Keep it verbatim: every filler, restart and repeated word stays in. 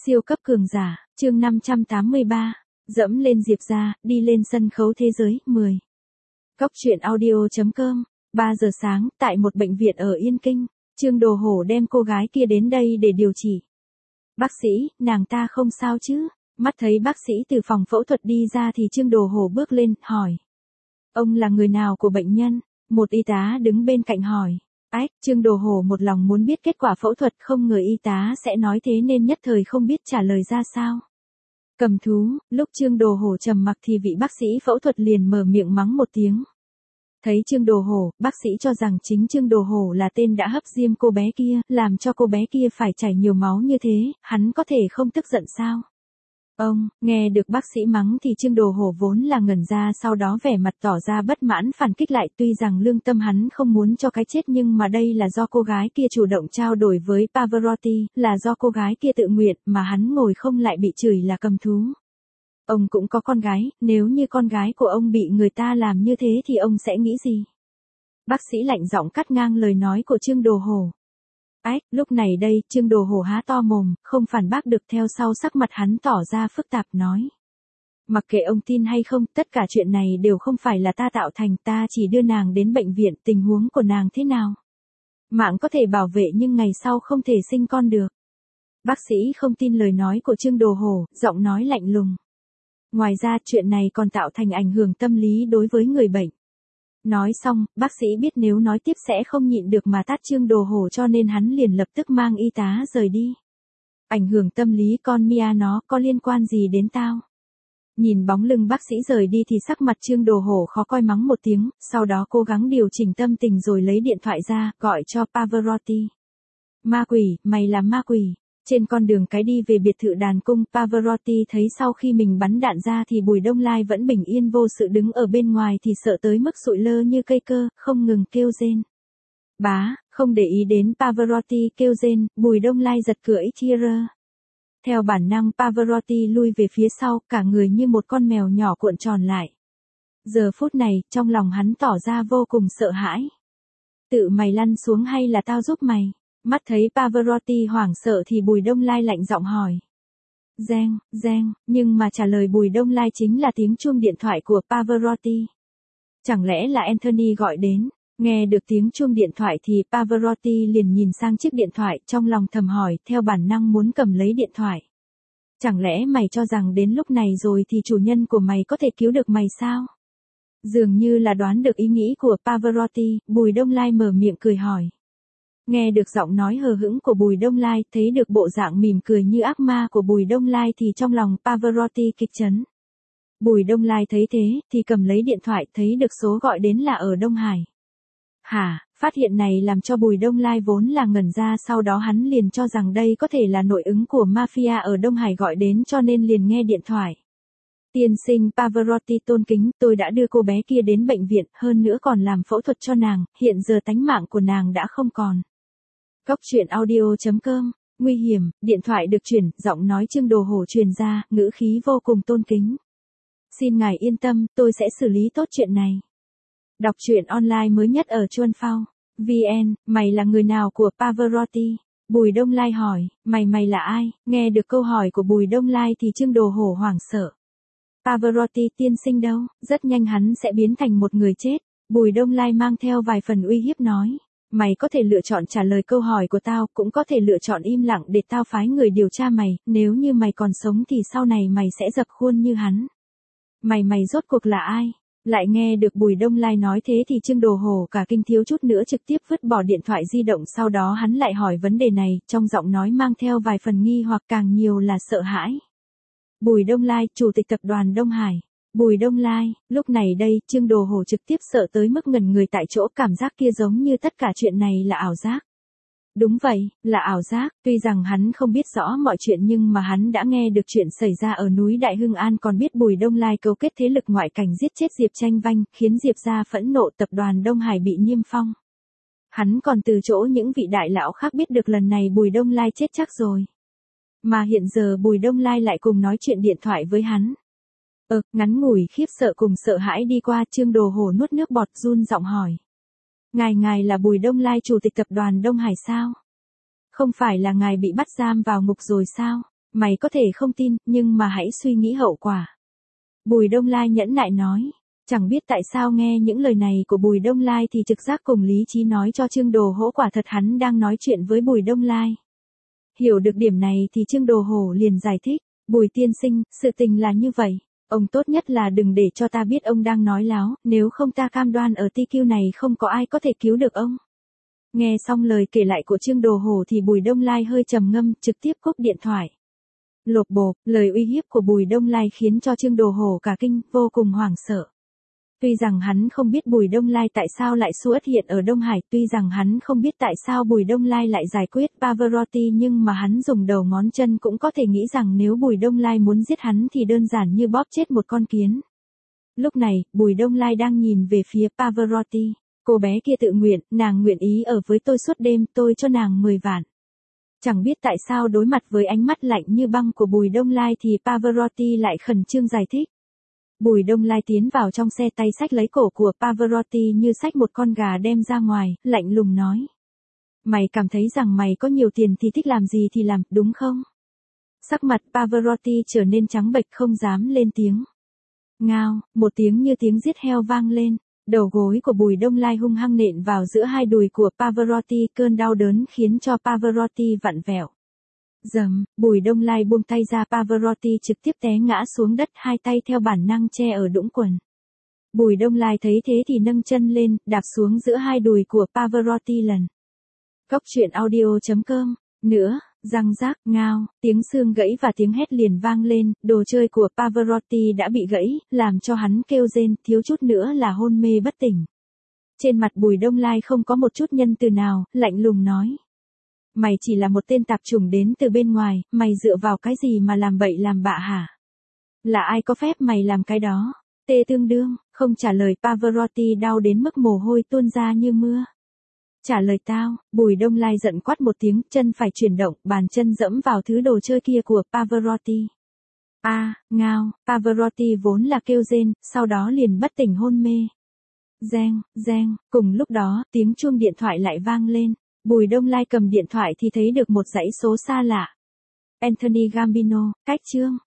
Siêu cấp cường giả, chương năm trăm tám mươi ba, dẫm lên Diệp gia, đi lên sân khấu thế giới, mười. Cốc truyện audio chấm com, ba giờ sáng, tại một bệnh viện ở Yên Kinh, Trương Đồ Hổ đem cô gái kia đến đây để điều trị. Bác sĩ, nàng ta không sao chứ? Mắt thấy bác sĩ từ phòng phẫu thuật đi ra thì Trương Đồ Hổ bước lên, hỏi. Ông là người nào của bệnh nhân? Một y tá đứng bên cạnh hỏi. Ách, Trương Đồ Hổ một lòng muốn biết kết quả phẫu thuật, không ngờ y tá sẽ nói thế nên nhất thời không biết trả lời ra sao. Cầm thú, lúc Trương Đồ Hổ trầm mặc thì vị bác sĩ phẫu thuật liền mở miệng mắng một tiếng. Thấy Trương Đồ Hổ, bác sĩ cho rằng chính Trương Đồ Hổ là tên đã hấp diêm cô bé kia, làm cho cô bé kia phải chảy nhiều máu như thế, hắn có thể không tức giận sao? Ông, nghe được bác sĩ mắng thì Trương Đồ Hổ vốn là ngẩn ra, sau đó vẻ mặt tỏ ra bất mãn phản kích lại, tuy rằng lương tâm hắn không muốn cho cái chết nhưng mà đây là do cô gái kia chủ động trao đổi với Pavarotti, là do cô gái kia tự nguyện mà hắn ngồi không lại bị chửi là cầm thú. Ông cũng có con gái, nếu như con gái của ông bị người ta làm như thế thì ông sẽ nghĩ gì? Bác sĩ lạnh giọng cắt ngang lời nói của Trương Đồ Hổ. Ách, lúc này đây, Trương Đồ Hổ há to mồm, không phản bác được, theo sau sắc mặt hắn tỏ ra phức tạp nói. Mặc kệ ông tin hay không, tất cả chuyện này đều không phải là ta tạo thành, ta chỉ đưa nàng đến bệnh viện, tình huống của nàng thế nào? Mạng có thể bảo vệ nhưng ngày sau không thể sinh con được. Bác sĩ không tin lời nói của Trương Đồ Hổ, giọng nói lạnh lùng. Ngoài ra chuyện này còn tạo thành ảnh hưởng tâm lý đối với người bệnh. Nói xong, bác sĩ biết nếu nói tiếp sẽ không nhịn được mà tát Trương Đồ Hổ cho nên hắn liền lập tức mang y tá rời đi. Ảnh hưởng tâm lý con Mia nó có liên quan gì đến tao? Nhìn bóng lưng bác sĩ rời đi thì sắc mặt Trương Đồ Hổ khó coi mắng một tiếng, sau đó cố gắng điều chỉnh tâm tình rồi lấy điện thoại ra, gọi cho Pavarotti. Ma quỷ, mày là ma quỷ. Trên con đường cái đi về biệt thự đàn cung, Pavarotti thấy sau khi mình bắn đạn ra thì Bùi Đông Lai vẫn bình yên vô sự đứng ở bên ngoài thì sợ tới mức sụi lơ như cây cơ, không ngừng kêu rên. Bá, không để ý đến Pavarotti kêu rên, Bùi Đông Lai giật cưỡi Cheer. Theo bản năng Pavarotti lui về phía sau, cả người như một con mèo nhỏ cuộn tròn lại. Giờ phút này, trong lòng hắn tỏ ra vô cùng sợ hãi. Tự mày lăn xuống hay là tao giúp mày? Mắt thấy Pavarotti hoảng sợ thì Bùi Đông Lai lạnh giọng hỏi. Reng, reng, nhưng mà trả lời Bùi Đông Lai chính là tiếng chuông điện thoại của Pavarotti. Chẳng lẽ là Anthony gọi đến? Nghe được tiếng chuông điện thoại thì Pavarotti liền nhìn sang chiếc điện thoại, trong lòng thầm hỏi, theo bản năng muốn cầm lấy điện thoại. Chẳng lẽ mày cho rằng đến lúc này rồi thì chủ nhân của mày có thể cứu được mày sao? Dường như là đoán được ý nghĩ của Pavarotti, Bùi Đông Lai mở miệng cười hỏi. Nghe được giọng nói hờ hững của Bùi Đông Lai, thấy được bộ dạng mỉm cười như ác ma của Bùi Đông Lai thì trong lòng Pavarotti kịch chấn. Bùi Đông Lai thấy thế, thì cầm lấy điện thoại, thấy được số gọi đến là ở Đông Hải. Hả, phát hiện này làm cho Bùi Đông Lai vốn là ngẩn ra, sau đó hắn liền cho rằng đây có thể là nội ứng của mafia ở Đông Hải gọi đến cho nên liền nghe điện thoại. Tiên sinh Pavarotti tôn kính, tôi đã đưa cô bé kia đến bệnh viện, hơn nữa còn làm phẫu thuật cho nàng, hiện giờ tánh mạng của nàng đã không còn. Cốc truyện audio chấm com, nguy hiểm, điện thoại được chuyển, giọng nói Trương Đồ Hổ truyền ra, ngữ khí vô cùng tôn kính. Xin ngài yên tâm, tôi sẽ xử lý tốt chuyện này. Đọc truyện online mới nhất ở Chuan Phao. vê en, mày là người nào của Pavarotti? Bùi Đông Lai hỏi, mày mày là ai? Nghe được câu hỏi của Bùi Đông Lai thì Trương Đồ Hổ hoảng sợ. Pavarotti tiên sinh đâu, rất nhanh hắn sẽ biến thành một người chết. Bùi Đông Lai mang theo vài phần uy hiếp nói. Mày có thể lựa chọn trả lời câu hỏi của tao, cũng có thể lựa chọn im lặng để tao phái người điều tra mày, nếu như mày còn sống thì sau này mày sẽ dập khuôn như hắn. Mày mày rốt cuộc là ai? Lại nghe được Bùi Đông Lai nói thế thì Trương Đồ Hổ cả kinh thiếu chút nữa trực tiếp vứt bỏ điện thoại di động, sau đó hắn lại hỏi vấn đề này, trong giọng nói mang theo vài phần nghi hoặc càng nhiều là sợ hãi. Bùi Đông Lai, chủ tịch tập đoàn Đông Hải. Bùi Đông Lai, lúc này đây, Trương Đồ Hổ trực tiếp sợ tới mức ngẩn người tại chỗ, cảm giác kia giống như tất cả chuyện này là ảo giác. Đúng vậy, là ảo giác, tuy rằng hắn không biết rõ mọi chuyện nhưng mà hắn đã nghe được chuyện xảy ra ở núi Đại Hưng An, còn biết Bùi Đông Lai cấu kết thế lực ngoại cảnh giết chết Diệp Tranh Vanh, khiến Diệp gia phẫn nộ, tập đoàn Đông Hải bị niêm phong. Hắn còn từ chỗ những vị đại lão khác biết được lần này Bùi Đông Lai chết chắc rồi. Mà hiện giờ Bùi Đông Lai lại cùng nói chuyện điện thoại với hắn. Ờ, ngắn ngủi khiếp sợ cùng sợ hãi đi qua, Trương Đồ Hổ nuốt nước bọt run giọng hỏi. Ngài ngài là Bùi Đông Lai, chủ tịch tập đoàn Đông Hải sao? Không phải là ngài bị bắt giam vào ngục rồi sao? Mày có thể không tin, nhưng mà hãy suy nghĩ hậu quả. Bùi Đông Lai nhẫn nại nói. Chẳng biết tại sao nghe những lời này của Bùi Đông Lai thì trực giác cùng lý trí nói cho Trương Đồ Hổ quả thật hắn đang nói chuyện với Bùi Đông Lai. Hiểu được điểm này thì Trương Đồ Hổ liền giải thích. Bùi tiên sinh, sự tình là như vậy. Ông tốt nhất là đừng để cho ta biết ông đang nói láo, nếu không ta cam đoan ở tê quy này không có ai có thể cứu được ông. Nghe xong lời kể lại của Trương Đồ Hổ thì Bùi Đông Lai hơi trầm ngâm, trực tiếp cúp điện thoại. Lộp bộp, lời uy hiếp của Bùi Đông Lai khiến cho Trương Đồ Hổ cả kinh, vô cùng hoảng sợ. Tuy rằng hắn không biết Bùi Đông Lai tại sao lại xuất hiện ở Đông Hải, tuy rằng hắn không biết tại sao Bùi Đông Lai lại giải quyết Pavarotti, nhưng mà hắn dùng đầu ngón chân cũng có thể nghĩ rằng nếu Bùi Đông Lai muốn giết hắn thì đơn giản như bóp chết một con kiến. Lúc này, Bùi Đông Lai đang nhìn về phía Pavarotti. Cô bé kia tự nguyện, nàng nguyện ý ở với tôi suốt đêm, tôi cho nàng mười vạn. Chẳng biết tại sao đối mặt với ánh mắt lạnh như băng của Bùi Đông Lai thì Pavarotti lại khẩn trương giải thích. Bùi Đông Lai tiến vào trong xe, tay xách lấy cổ của Pavarotti như xách một con gà đem ra ngoài, lạnh lùng nói. Mày cảm thấy rằng mày có nhiều tiền thì thích làm gì thì làm, đúng không? Sắc mặt Pavarotti trở nên trắng bệch không dám lên tiếng. Ngao, một tiếng như tiếng giết heo vang lên. Đầu gối của Bùi Đông Lai hung hăng nện vào giữa hai đùi của Pavarotti, cơn đau đớn khiến cho Pavarotti vặn vẹo. Dầm, Bùi Đông Lai buông tay ra, Pavarotti trực tiếp té ngã xuống đất, hai tay theo bản năng che ở đũng quần. Bùi Đông Lai thấy thế thì nâng chân lên, đạp xuống giữa hai đùi của Pavarotti lần. Cóc truyện audio chấm com. Nữa, răng rác, ngao, tiếng xương gãy và tiếng hét liền vang lên, đồ chơi của Pavarotti đã bị gãy, làm cho hắn kêu rên, thiếu chút nữa là hôn mê bất tỉnh. Trên mặt Bùi Đông Lai không có một chút nhân từ nào, lạnh lùng nói. Mày chỉ là một tên tạp chủng đến từ bên ngoài, mày dựa vào cái gì mà làm bậy làm bạ hả? Là ai có phép mày làm cái đó? Tê tương đương, không trả lời, Pavarotti đau đến mức mồ hôi tuôn ra như mưa. Trả lời tao, Bùi Đông Lai giận quát một tiếng, chân phải chuyển động, bàn chân dẫm vào thứ đồ chơi kia của Pavarotti. A, à, ngao, Pavarotti vốn là kêu rên, sau đó liền bất tỉnh hôn mê. Reng, reng, cùng lúc đó, tiếng chuông điện thoại lại vang lên. Bùi Đông Lai cầm điện thoại thì thấy được một dãy số xa lạ. Anthony Gambino, cách Trương.